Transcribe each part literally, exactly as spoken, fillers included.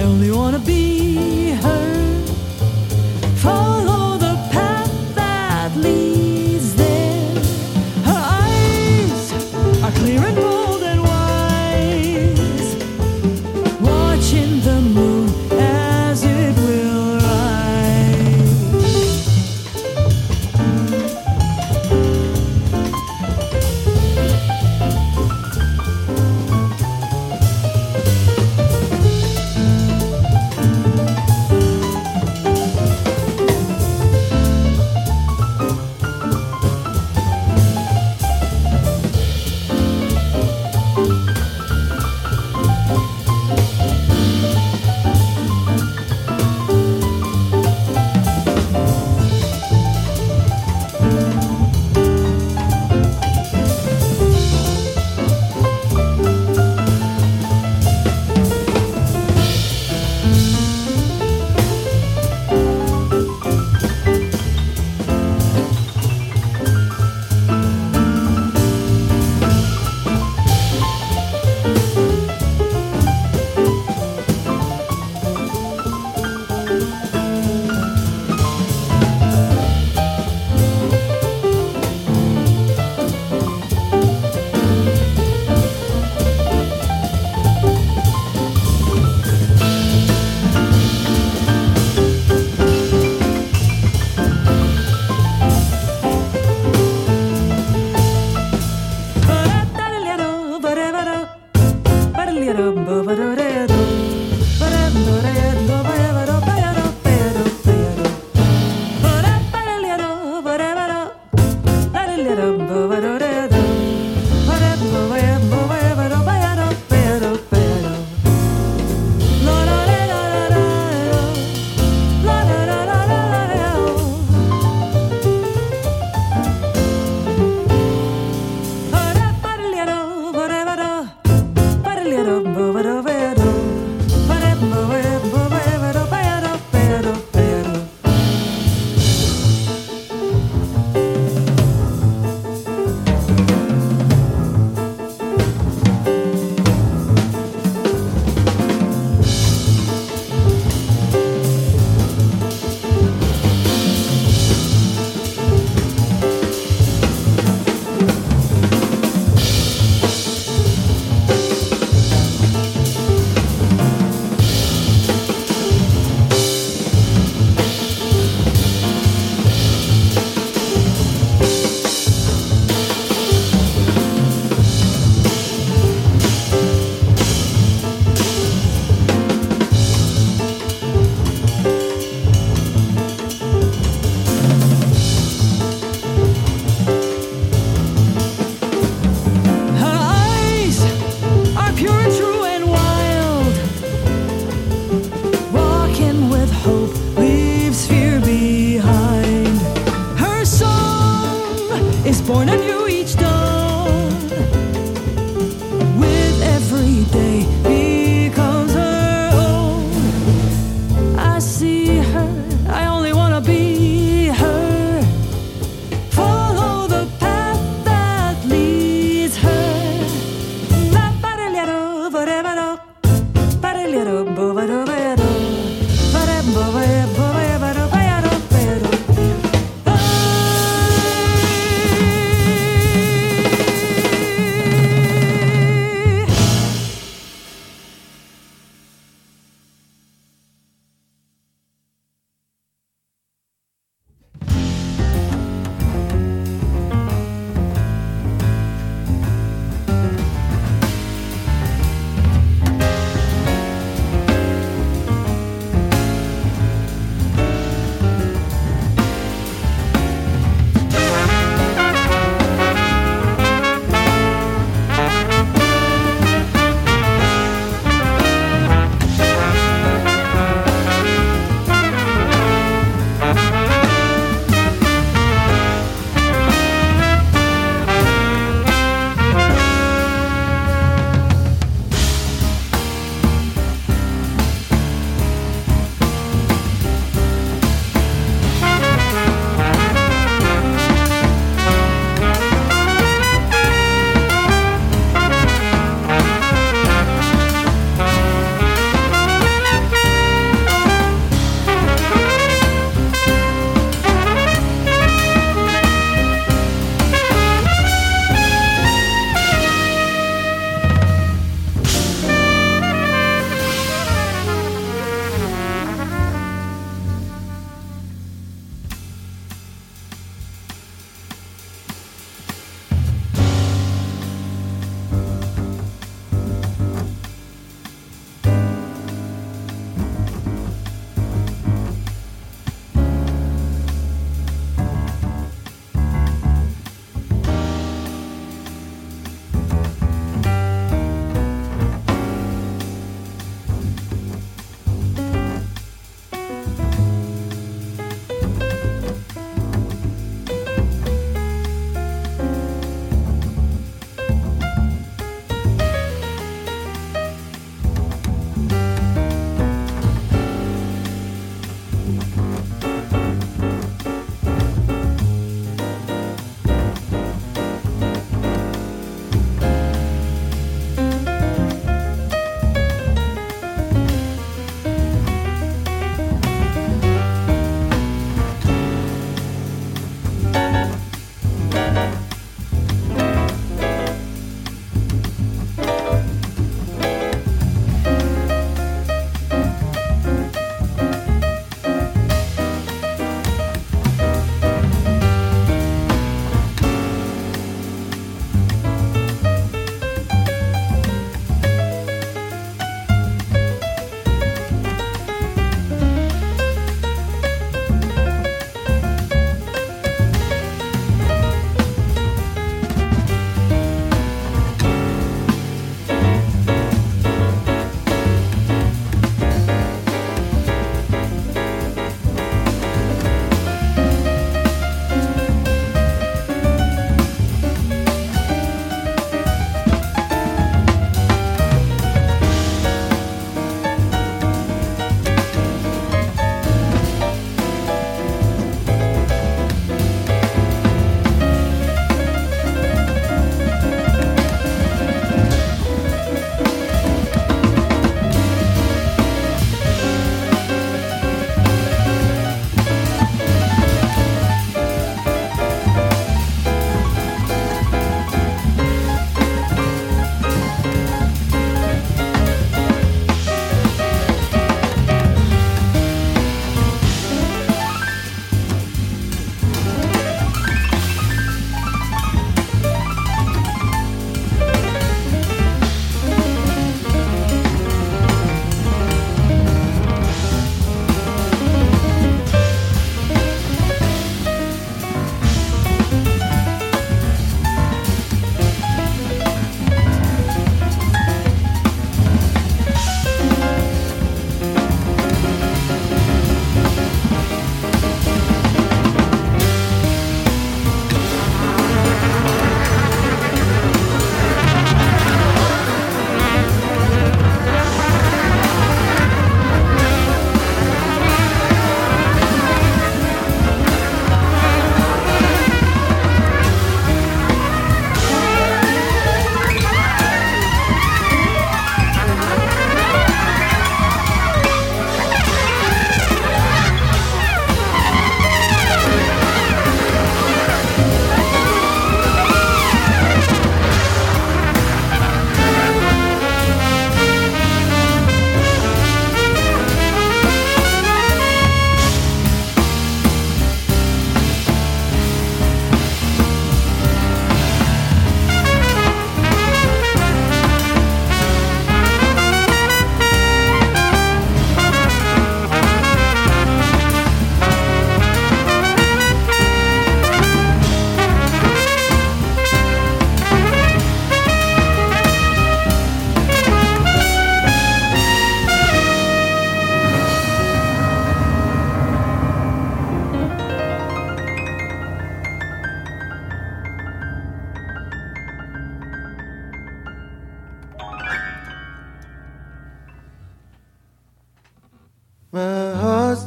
only wanna be her. Follow the path that leads there. Her eyes are clear and bold and wise, watching the moon as it will rise.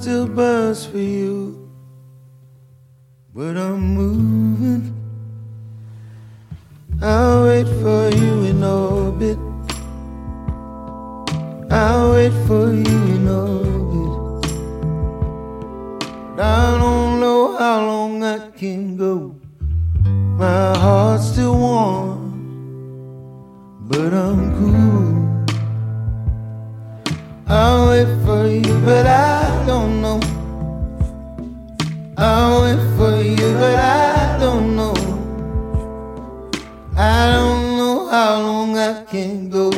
still burns for you, but I'm moving. I'll wait for you in orbit. I'll wait for you in orbit. I don't know how long I can go. My heart's still warm, but I'm cool. I'll wait for you, but I don't know. I'll wait for you, but I don't know. I don't know how long I can go.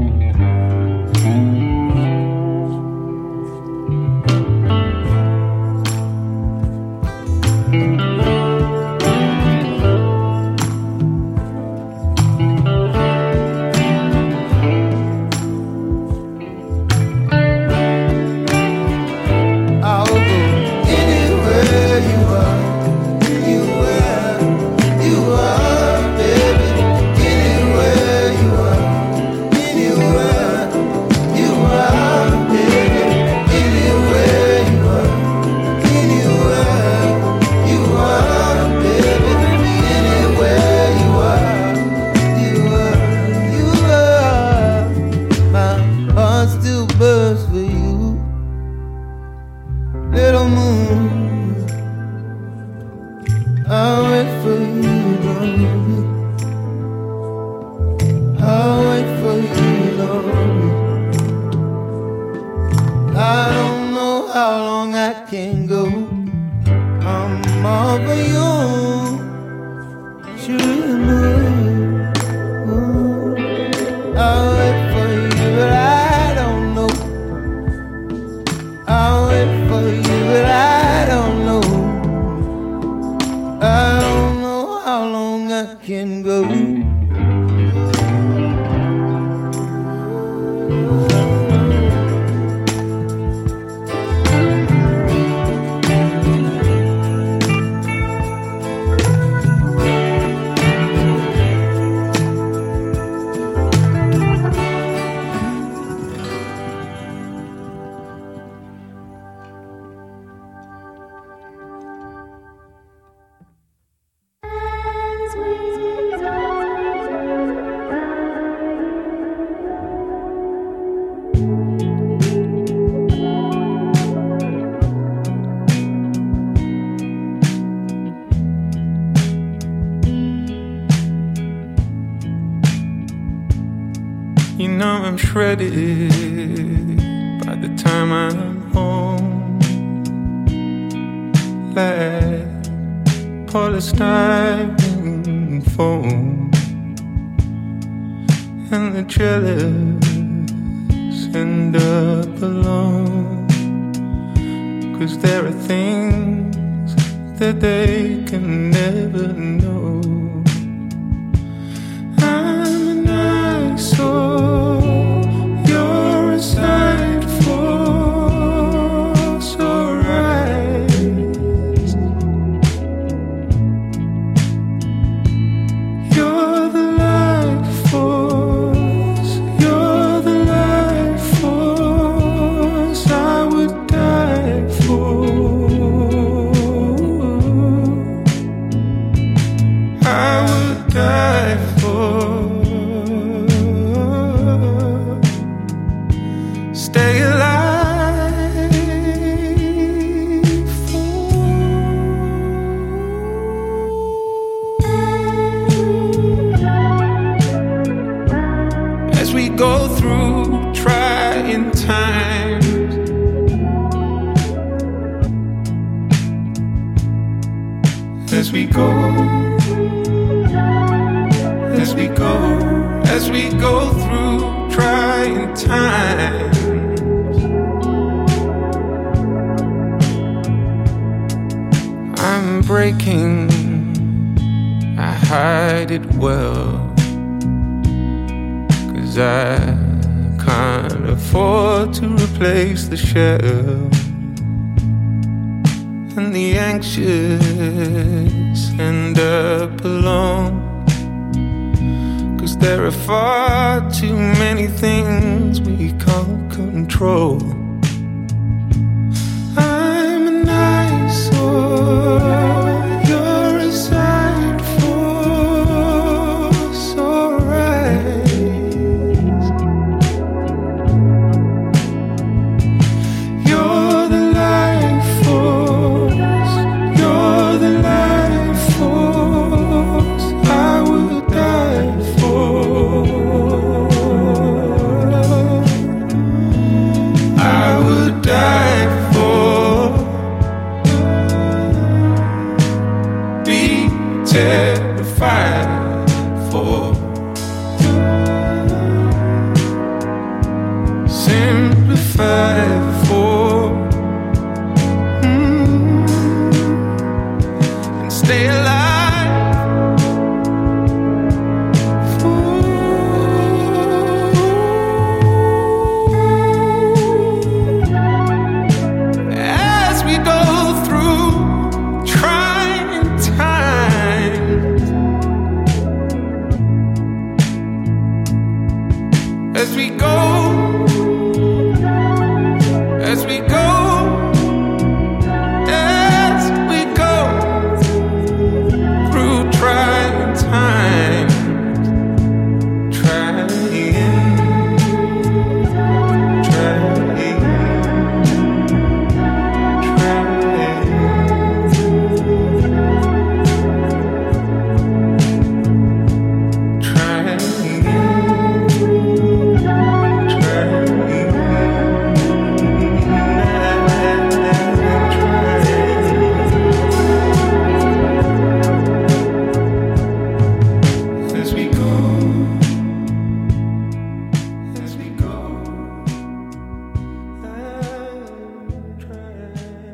Shredded by the time I'm home, like polystyrene foam, and the jealous end up alone, 'cause there are things that they can never know. I'm an eyesore, you're a side force, alright. You're the life force, you're the life force I would die for. I would die for. Stay alive as we go through trying times, as we go, as we go, as we go through trying times. I'm breaking, I hide it well, 'cause I can't afford to replace the shell. And the anxious end up alone, 'cause there are far too many things we can't control. I you're a sign for so rise. You're the life force, you're the life force I would die for. I would die for. Be terrified for. Simplify for. Mm. And stay alive for. As we go through trying times, as we go, as we go, as we go through trying times, trying, trying, as we go, as we go, I'm trying.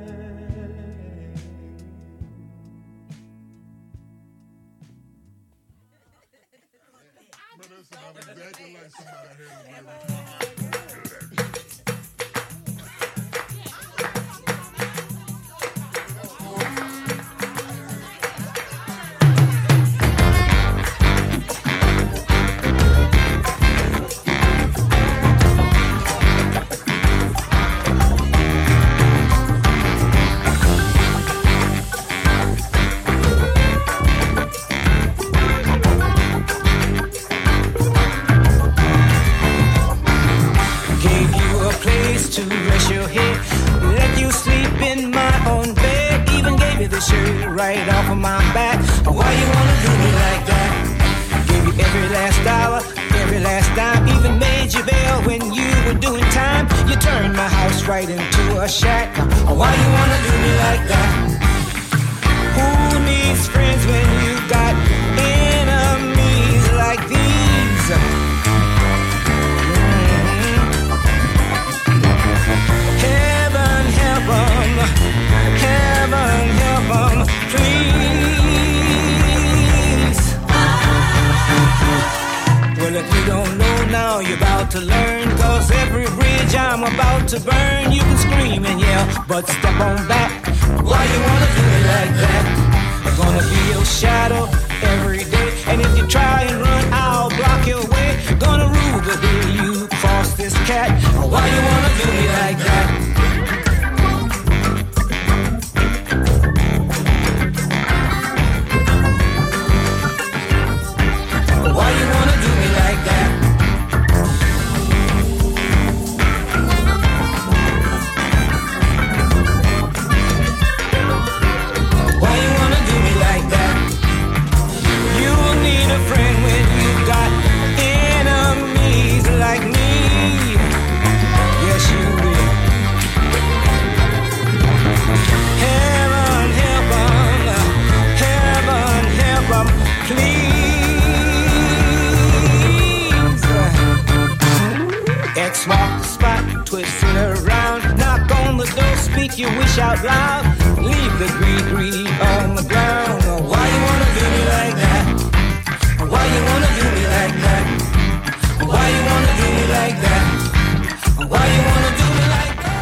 Gave you a place to rest your head, let you sleep in my own bed, even gave you the shirt right off of my back. Why you wanna do me like that? Gave you every last dollar, every last dime, even made you bail when you were doing time. You turned my house right into a shack. Why you wanna do me like that? Who needs friends when you got enemies like these? Heaven help 'em, heaven help 'em, please. Well, if you don't know now, you're about to learn, 'cause every bridge I'm about to burn, you can scream and yell, but step on back. Why you wanna do it like that? I'm gonna be your shadow every day, and if you try and run, I'll block your way. Gonna rule the day you cross this cat. Why you wanna do me like that? Why you wanna do me like that? Why you wanna do me like that? You'll need a friend when you got enemies like me. Yes, you will. Heaven help 'em, heaven help 'em, please. X mark the spot, twist it around, knock on the door, speak your wish out loud, leave the greed greed on the ground. Why you wanna do me like that? Why you wanna do me like that? Why you wanna do me like that? Why you wanna do me like that?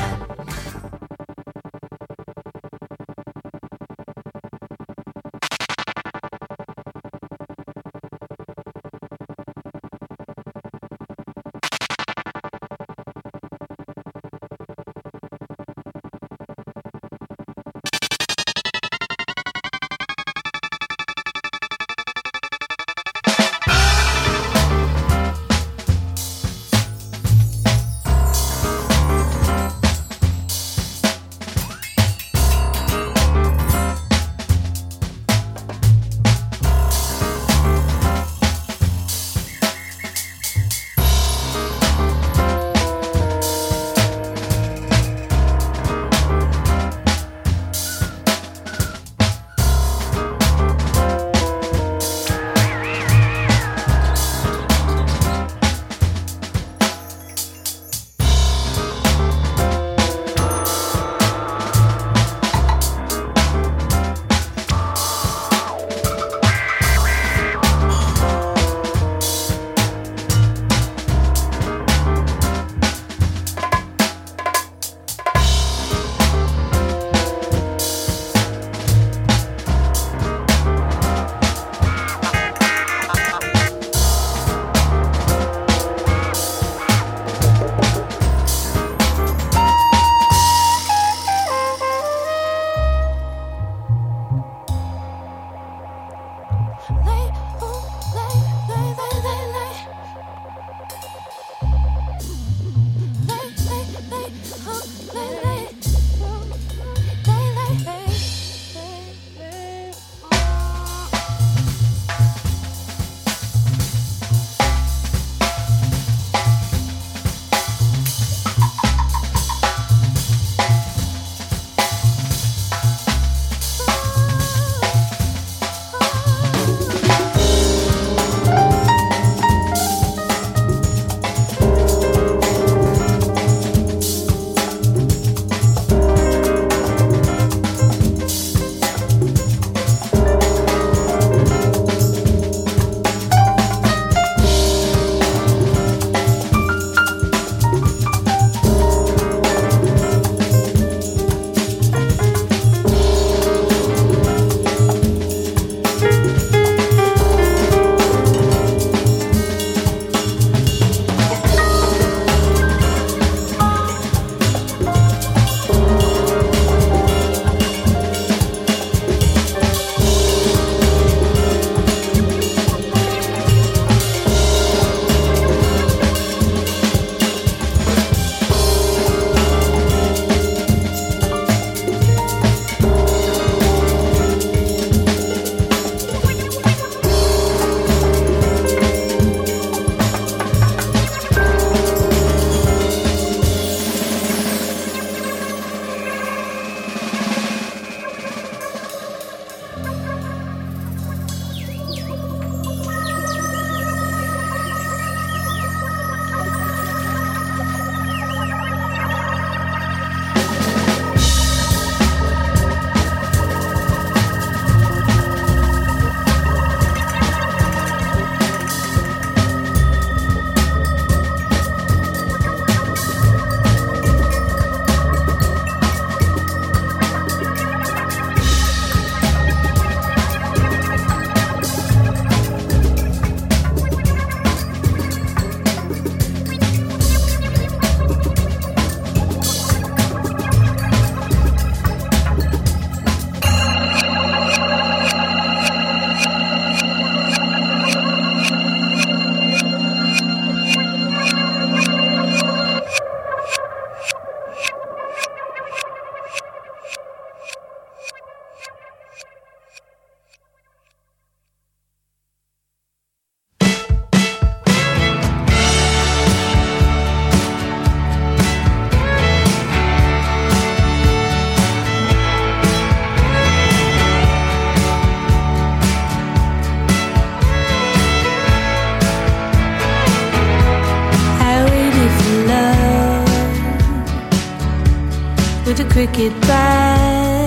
with a cricket bat.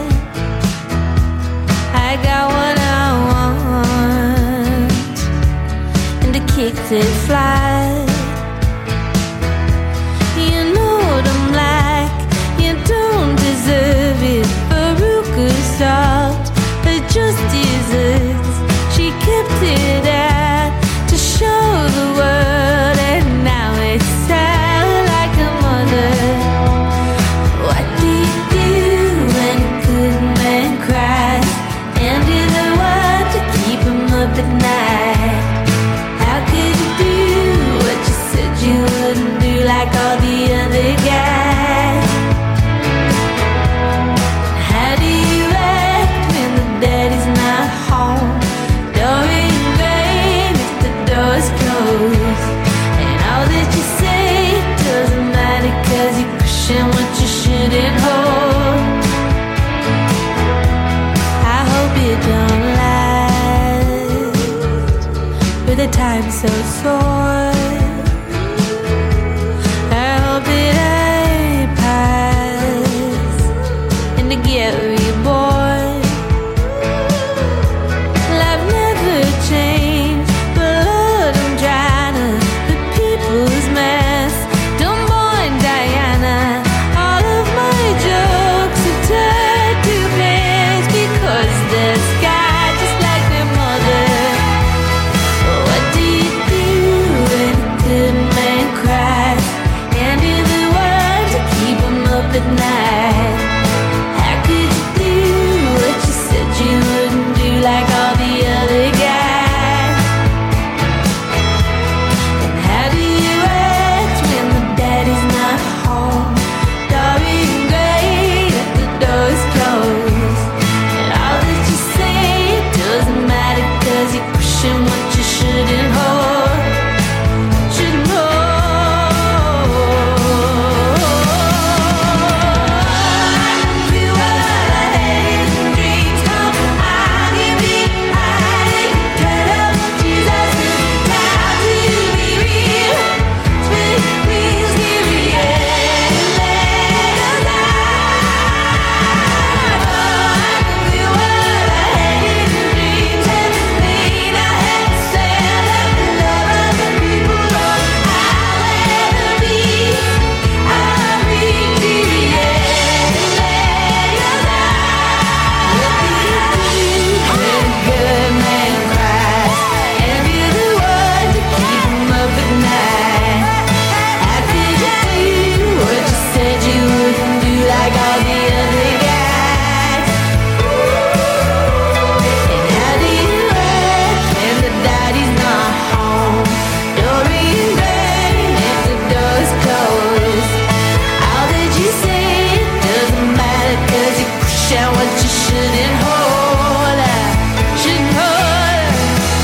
I got what I want and a kick that flies. You know what I'm like, you don't deserve it. Veruca salt, it just deserts. She kept it out to show the world, and now it's sad like a mother. What do you do when a good man cries? And you're the one to keep him up at night. How could you do what you said you wouldn't do, like all the other guys? How do you act when the daddy's not home? Door in vain if the door's closed. And all that you say doesn't matter, 'cause you're pushing what you shouldn't hold. I hope you don't last with a time so short. I hope that I pass and to get reborn. Life never changed, but Lord, I'm trying to the people's mess. Don't mind Diana, all of my jokes are tied to pants, because the sky just like their mother. What do you do when a good man cries? And you're the one to keep him up at night. How could you do what you said you wouldn't do, like all the other guys? And how do you act when the daddy's not home? Darling gray if the door's closed. And all that you say doesn't matter, 'cause you're pushing what you shouldn't hold. Shouldn't hold. I can feel what I hate and dreams come. I can be hiding, turn up Jesus down to be real. Spin wheels, give me a leg I can feel what I hate and dreams have made. I had to say that the love of the people don't. I'll ever be. I'll reach the end. When a good man cries, and you're the one to keep him up at night. How could you do what you said you wouldn't do, like all the other guys? And how do you act when the daddy's not home? Door in vain if the door's closed. All that you say doesn't matter, 'cause you're pushing what you shouldn't hold. Shouldn't hold.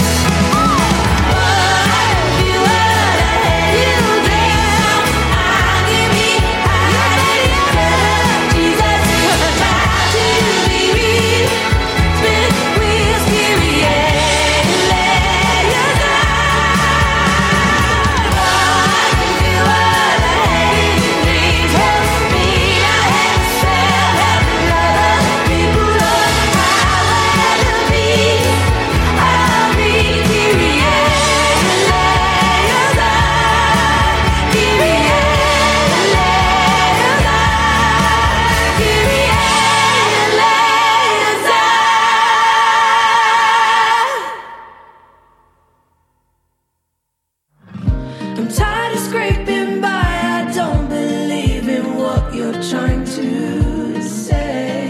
I'm tired of scraping by. I don't believe in what you're trying to say.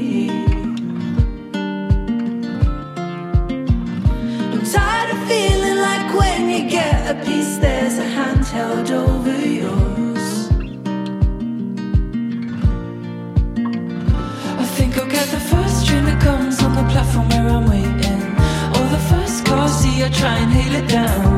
I'm tired of feeling like when you get a piece, there's a hand held over yours. I think I'll get the first train that comes on the platform where I'm waiting, or the first car, see I try and hail it down.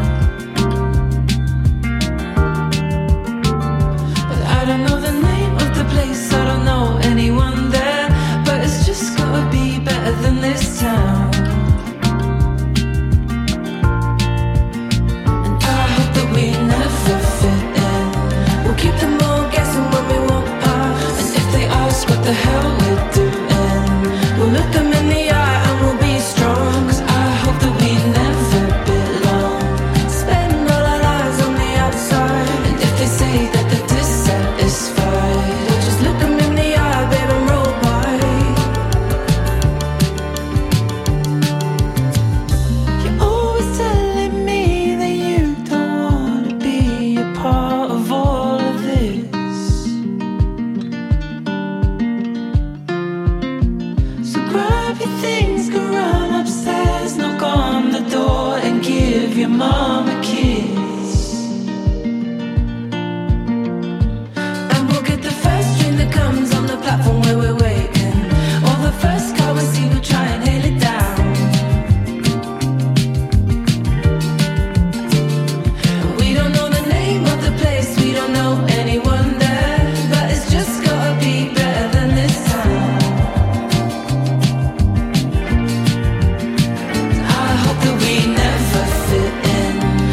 But I don't know the name of the place, I don't know anyone there, but it's just gotta be better than this town. And I hope that we never fit in. We'll keep them all guessing when we walk past. mom a kiss. And we'll get the first train that comes on the platform where we're waiting, or the first car we see, we'll try and hail it down. We don't know the name of the place, we don't know anyone there, but it's just gotta be better than this time. I hope that we never fit in.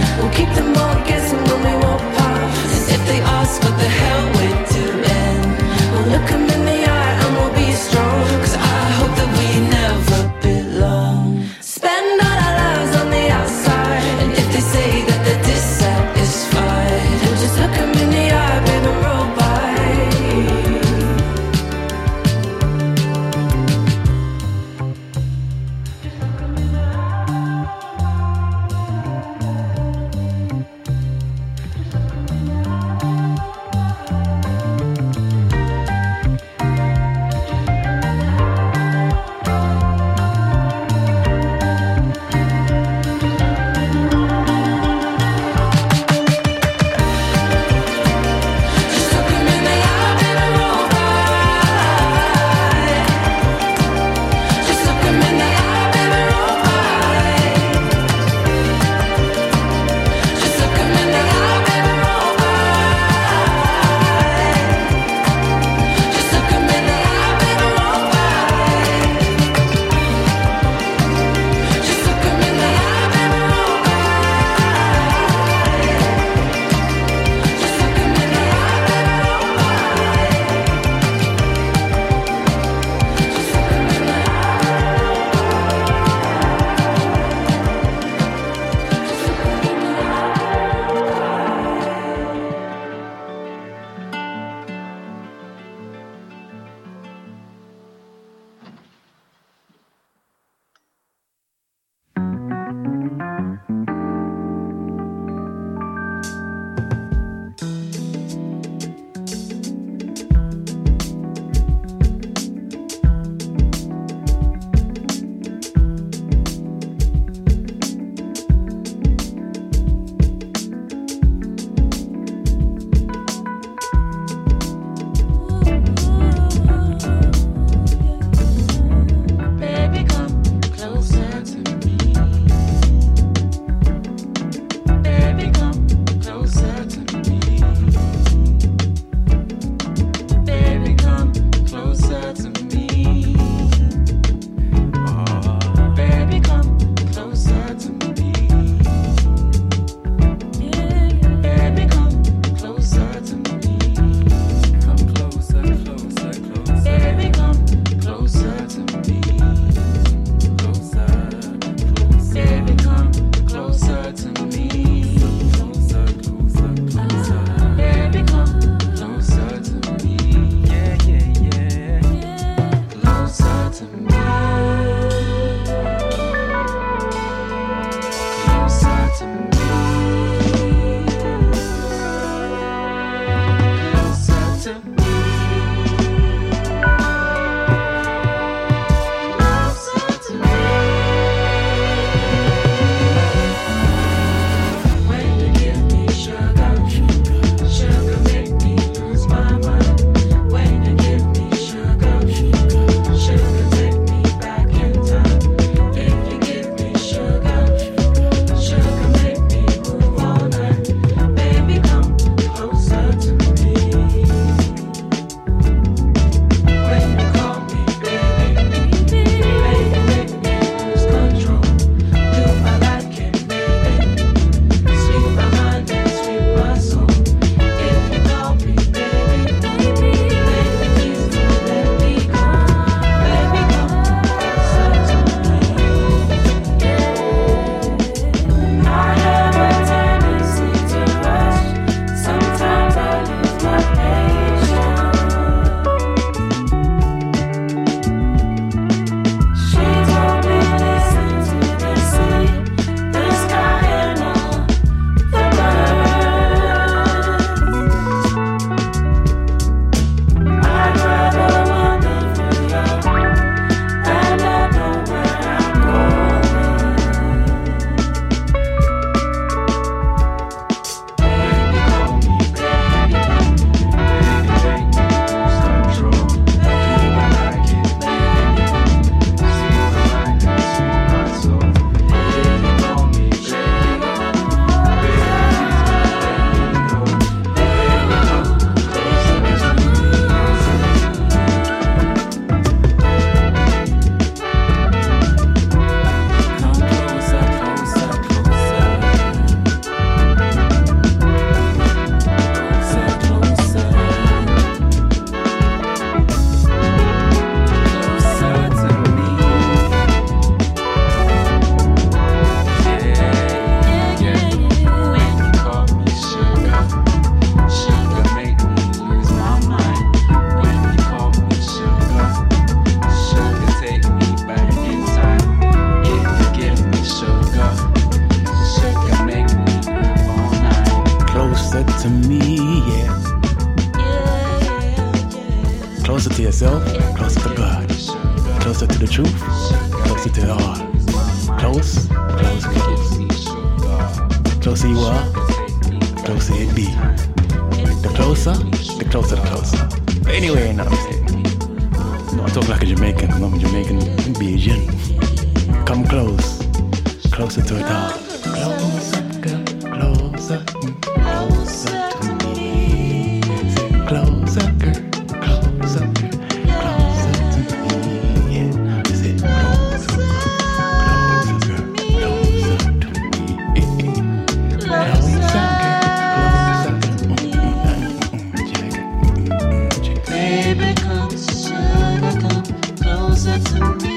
Closer to yourself, closer to God. Closer to the truth, closer to the heart. Close, close, close. Closer you are, closer it be. The closer, the closer, the closer. But anyway, you know what I'm saying? No, I talk like a Jamaican, because I'm a Jamaican Bajan. Come close, closer to it all. Closer, girl, closer, mm, closer to me. Say closer, girl, closer, girl, closer to me. Yeah, I say closer, closer, girl, closer to me. Closer, girl, closer, mm, mm, mm, check it, mm, mm, check it. Baby, come, sugar, come closer to me.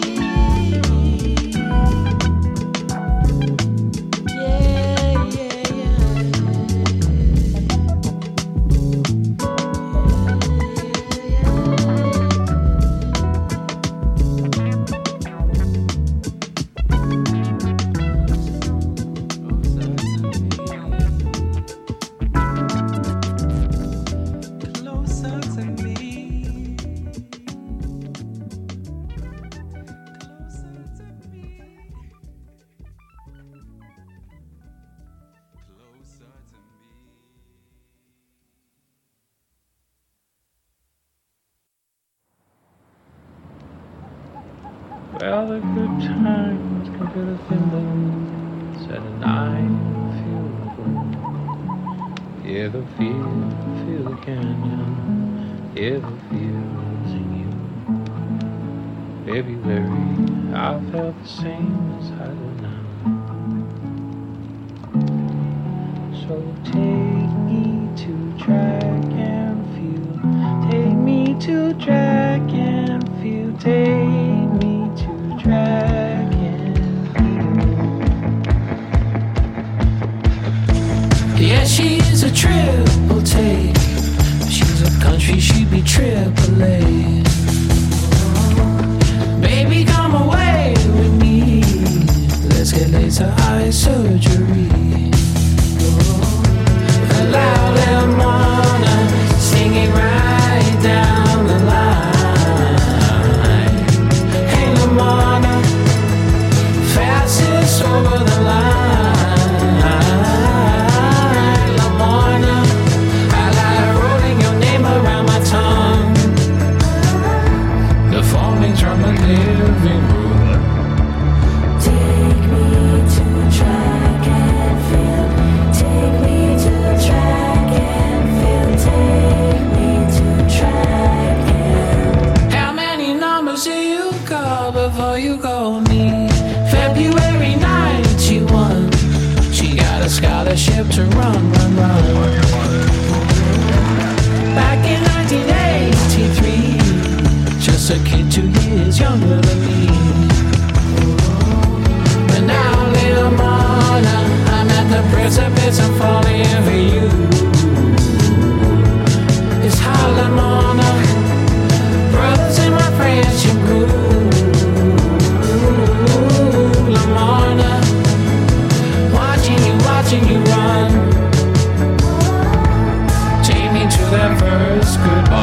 Yeah, yeah, Closer to me. Well, the good times can feel the thin said and I feel the glow. Hear the feel, feel the canyon, hear the feels in you. February, I felt the same as I do now. So take me to track and feel, take me to track and feel, take me to track and feel. Yeah, she is a triple take. She's a country, she be triple A. Baby, come away with me. Let's get laser eye surgery. Loud and wanna sing it right down the line. Hey, Lamona, fastest over the line. Lamona, I like rolling your name around my tongue. The phone rings from the living room. Take me to track and field. Take me to track and field. Take me to track and. How many numbers do you call before you call me? February ninety-one. She got a scholarship to run, run, run. Back in nineteen eighty-three, just a kid two years younger